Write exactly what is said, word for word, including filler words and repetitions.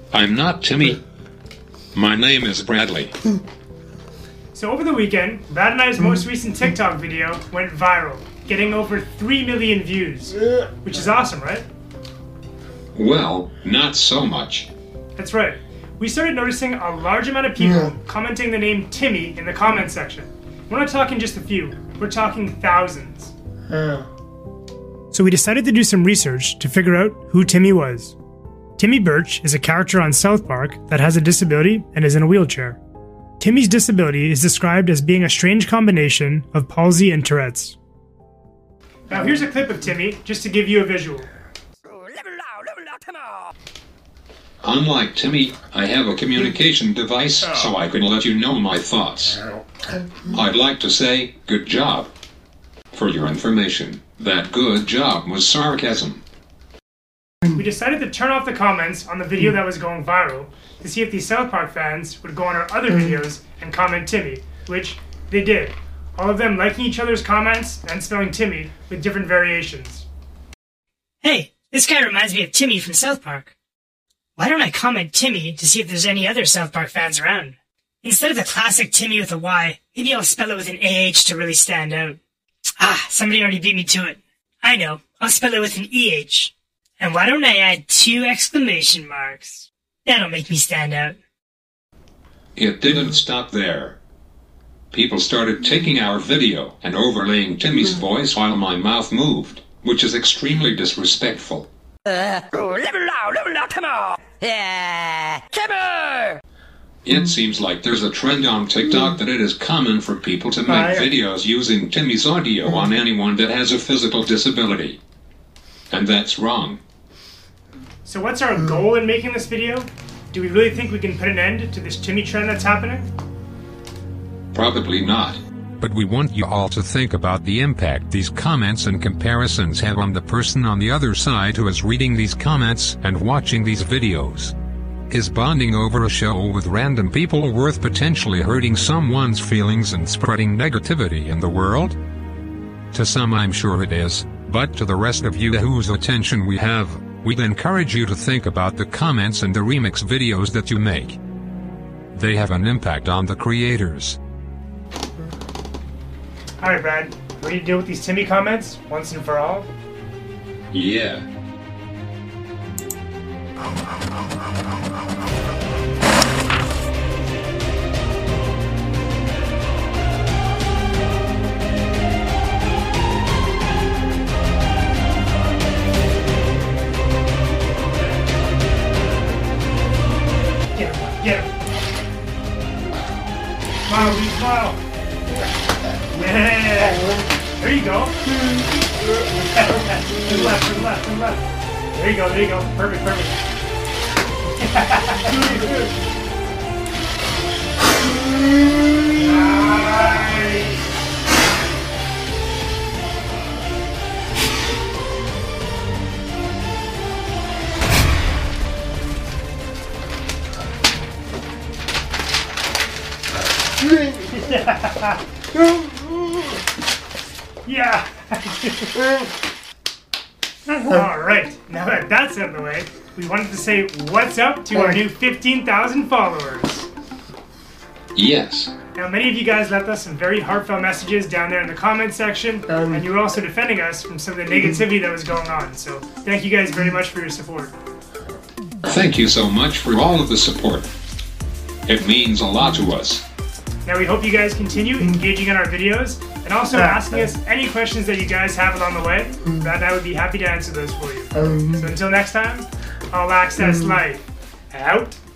I'm not Timmy. My name is Bradley. So over the weekend, Brad and I's most recent TikTok video went viral, getting over three million views, which is awesome, right? Well, not so much. That's right. We started noticing a large amount of people Yeah. commenting the name Timmy in the comment section. We're not talking just a few, we're talking thousands. Yeah. So we decided to do some research to figure out who Timmy was. Timmy Birch is a character on South Park that has a disability and is in a wheelchair. Timmy's disability is described as being a strange combination of palsy and Tourette's. Now here's a clip of Timmy, just to give you a visual. Unlike Timmy, I have a communication device so I can let you know my thoughts. I'd like to say, good job. For your information, that good job was sarcasm. We decided to turn off the comments on the video that was going viral to see if these South Park fans would go on our other videos and comment Timmy, which they did. All of them liking each other's comments and spelling Timmy with different variations. Hey, this guy reminds me of Timmy from South Park. Why don't I comment Timmy to see if there's any other South Park fans around? Instead of the classic Timmy with a Y, maybe I'll spell it with an A H to really stand out. Ah, somebody already beat me to it. I know, I'll spell it with an E H. And why don't I add two exclamation marks? That'll make me stand out. It didn't stop there. People started taking our video and overlaying Timmy's voice while my mouth moved, which is extremely disrespectful. It seems like there's a trend on TikTok that it is common for people to make videos using Timmy's audio on anyone that has a physical disability. And that's wrong. So what's our goal in making this video? Do we really think we can put an end to this Timmy trend that's happening? Probably not. But we want you all to think about the impact these comments and comparisons have on the person on the other side who is reading these comments and watching these videos. Is bonding over a show with random people worth potentially hurting someone's feelings and spreading negativity in the world? To some I'm sure it is, but to the rest of you whose attention we have, we'd encourage you to think about the comments and the remix videos that you make. They have an impact on the creators. Alright, Brad, ready to deal with these Timmy comments once and for all? Yeah. Get him, get him. Smile, we smile. Yeah. There you go. To the left, to the left, to the left. There you go, there you go. Perfect, perfect. Nice. Yeah. All right. Now that that's out of the way, we wanted to say what's up to our new fifteen thousand followers. Yes. Now, many of you guys left us some very heartfelt messages down there in the comment section, Um, and you were also defending us from some of the negativity that was going on. So thank you guys very much for your support. Thank you so much for all of the support. It means a lot to us. Now we hope you guys continue engaging in our videos and also asking us any questions that you guys have along the way. Brad and I would be happy to answer those for you. Um, So until next time, All Access Life out.